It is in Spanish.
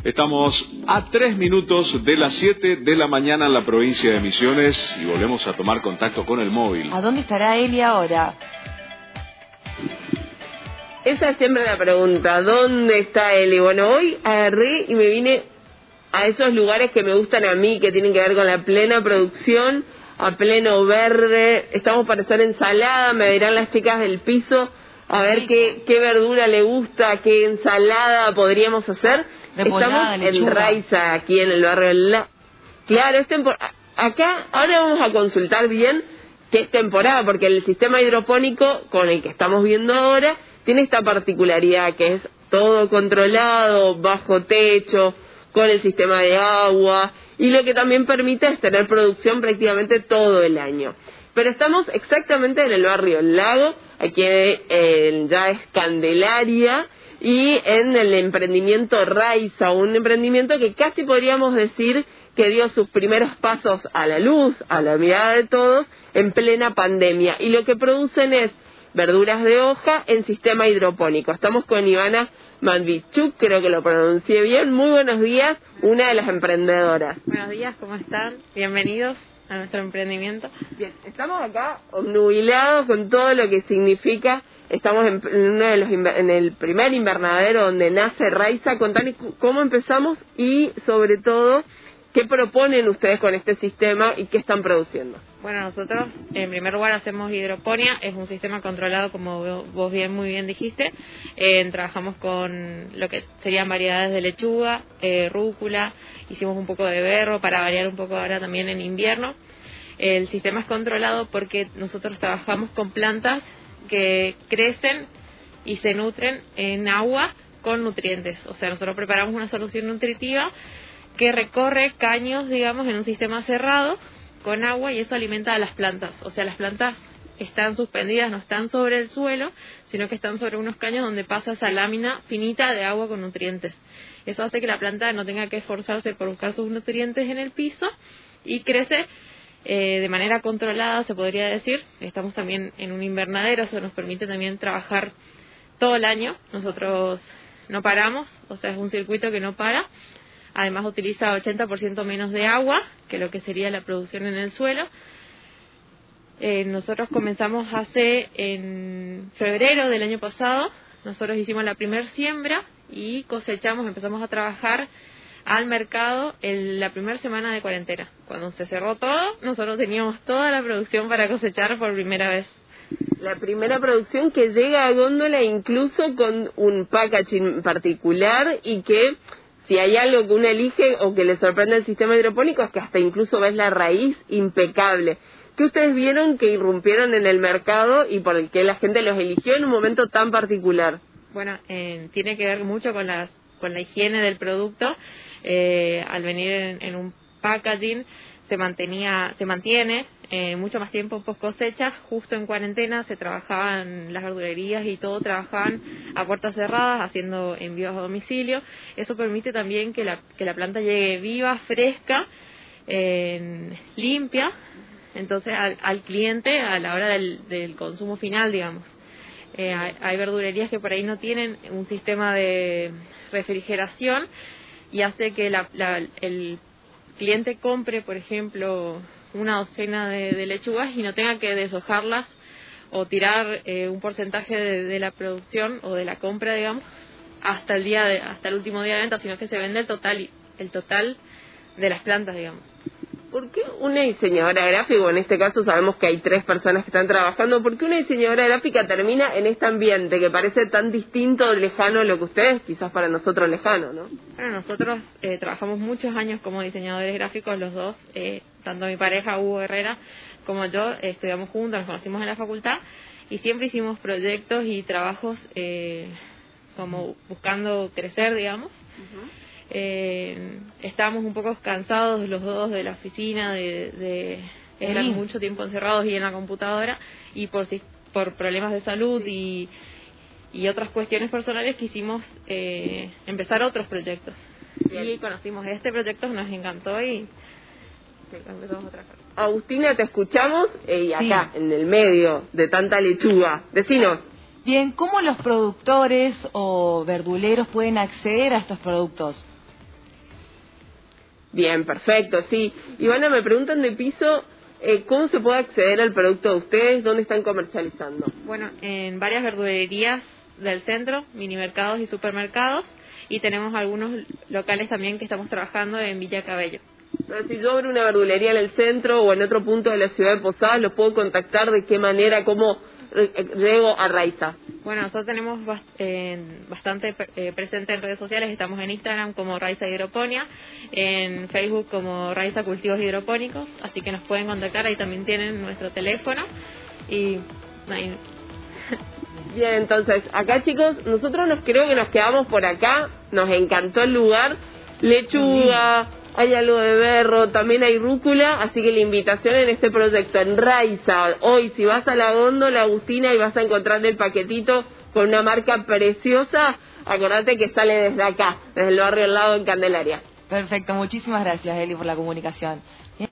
Estamos a 3 minutos de las 7 de la mañana en la provincia de Misiones y volvemos a tomar contacto con el móvil. ¿A dónde estará Eli ahora? Esa es siempre la pregunta, ¿dónde está Eli? Bueno, hoy agarré y me vine a esos lugares que me gustan a mí, que tienen que ver con la plena producción, a pleno verde. Estamos para hacer ensalada, me dirán las chicas del piso, a ver qué verdura le gusta, qué ensalada podríamos hacer. Estamos en Raiza, aquí en el barrio del Claro, es acá, ahora vamos a consultar bien qué es temporada, porque el sistema hidropónico con el que estamos viendo ahora tiene esta particularidad que es todo controlado, bajo techo, con el sistema de agua, y lo que también permite es tener producción prácticamente todo el año. Pero estamos exactamente en el barrio El Lago, aquí ya es Candelaria, y en el emprendimiento Raiza, un emprendimiento que casi podríamos decir que dio sus primeros pasos a la luz, a la mirada de todos, en plena pandemia. Y lo que producen es verduras de hoja en sistema hidropónico. Estamos con Ivana Matvichuk, creo que lo pronuncié bien. Muy buenos días, una de las emprendedoras. Buenos días, ¿cómo están? Bienvenidos a nuestro emprendimiento. Bien, estamos acá obnubilados con todo lo que significa. Estamos en el primer invernadero donde nace Raiza. Contanos cómo empezamos y, sobre todo, qué proponen ustedes con este sistema y qué están produciendo. Bueno, nosotros en primer lugar hacemos hidroponía, es un sistema controlado como vos muy bien dijiste. Trabajamos con lo que serían variedades de lechuga, rúcula, hicimos un poco de berro para variar un poco ahora también en invierno. El sistema es controlado porque nosotros trabajamos con plantas que crecen y se nutren en agua con nutrientes. O sea, nosotros preparamos una solución nutritiva que recorre caños, digamos, en un sistema cerrado con agua y eso alimenta a las plantas. O sea, las plantas están suspendidas, no están sobre el suelo, sino que están sobre unos caños donde pasa esa lámina finita de agua con nutrientes. Eso hace que la planta no tenga que esforzarse por buscar sus nutrientes en el piso y crece de manera controlada, se podría decir. Estamos también en un invernadero, eso nos permite también trabajar todo el año. Nosotros no paramos, o sea, es un circuito que no para. Además utiliza 80% menos de agua que lo que sería la producción en el suelo. Nosotros comenzamos en febrero del año pasado. Nosotros hicimos la primera siembra y empezamos a trabajar al mercado la primera semana de cuarentena. Cuando se cerró todo, nosotros teníamos toda la producción para cosechar por primera vez. La primera producción que llega a góndola incluso con un packaging particular y que si hay algo que uno elige o que le sorprende el sistema hidropónico es que hasta incluso ves la raíz impecable. ¿Qué ustedes vieron que irrumpieron en el mercado y por el que la gente los eligió en un momento tan particular? Bueno, tiene que ver mucho con la higiene del producto. Al venir en un packaging se mantiene mucho más tiempo post cosecha. Justo en cuarentena se trabajaban las verdulerías y todo, trabajaban a puertas cerradas haciendo envíos a domicilio. Eso permite también que la planta llegue viva, fresca, limpia, entonces al cliente a la hora del consumo final, digamos. Hay verdulerías que por ahí no tienen un sistema de refrigeración y hace que el cliente compre, por ejemplo, una docena de lechugas y no tenga que deshojarlas o tirar un porcentaje de la producción o de la compra, digamos, hasta el último día de venta, sino que se vende el total de las plantas, digamos. ¿Por qué una diseñadora gráfica, en este caso sabemos que hay 3 personas que están trabajando, por qué una diseñadora gráfica termina en este ambiente que parece tan distinto, lejano a lo que ustedes, quizás para nosotros lejano, ¿no? Bueno, nosotros trabajamos muchos años como diseñadores gráficos, los dos, tanto mi pareja Hugo Herrera como yo, estudiamos juntos, nos conocimos en la facultad y siempre hicimos proyectos y trabajos como buscando crecer, digamos. Estábamos un poco cansados los dos de la oficina, de estar mucho tiempo encerrados y en la computadora, y por problemas de salud y otras cuestiones personales quisimos empezar otros proyectos. Bien. Y conocimos este proyecto, nos encantó y empezamos a trabajar. Agustina, te escuchamos y acá, en el medio de tanta lechuga. Decinos. Bien, ¿cómo los productores o verduleros pueden acceder a estos productos? Bien, perfecto, sí. Ivana, me preguntan de piso, ¿cómo se puede acceder al producto de ustedes? ¿Dónde están comercializando? Bueno, en varias verdulerías del centro, minimercados y supermercados, y tenemos algunos locales también que estamos trabajando en Villa Cabello. Si yo abro una verdulería en el centro o en otro punto de la ciudad de Posadas, ¿los puedo contactar? ¿De qué manera? ¿Cómo llego a Raiza? Bueno, nosotros tenemos bastante presente en redes sociales. Estamos en Instagram como Raiza Hidroponía, en Facebook como Raiza Cultivos Hidropónicos, así que nos pueden contactar. Ahí también tienen nuestro teléfono. Y ahí. Bien, entonces, acá chicos, nosotros creo que nos quedamos por acá. Nos encantó el lugar. Lechuga, hay algo de berro, también hay rúcula, así que la invitación en este proyecto en Raiza. Hoy, si vas a la góndola, Agustina, y vas a encontrar el paquetito con una marca preciosa, acordate que sale desde acá, desde el barrio al lado en Candelaria. Perfecto, muchísimas gracias, Eli, por la comunicación.